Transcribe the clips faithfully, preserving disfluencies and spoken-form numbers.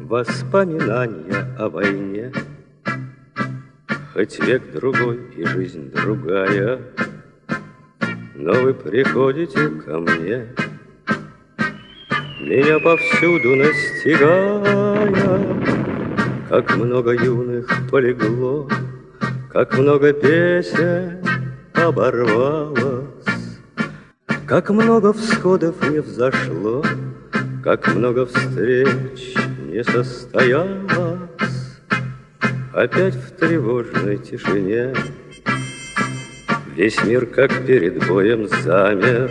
Воспоминания о войне, хоть век другой и жизнь другая, но вы приходите ко мне, меня повсюду настигая. Как много юных полегло, как много песен оборвалось, как много всходов не взошло, как много встреч не состоялось. Опять в тревожной тишине весь мир, как перед боем, замер.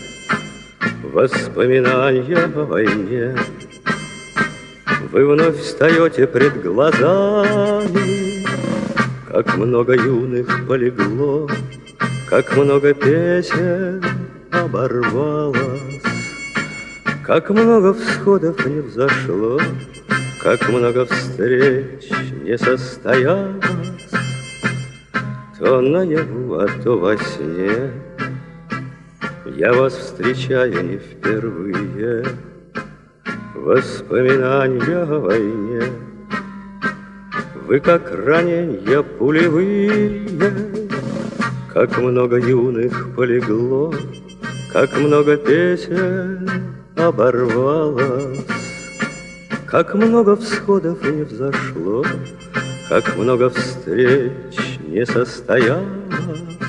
Воспоминания о войне, вы вновь встаете пред глазами. Как много юных полегло, как много песен оборвалось, как много всходов не взошло, как много встреч не состоялось. То наяву, а то во сне я вас встречаю не впервые. Воспоминания о войне, вы как раненья пулевые. Как много юных полегло, как много песен оборвалось, как много всходов не взошло, как много встреч не состоялось.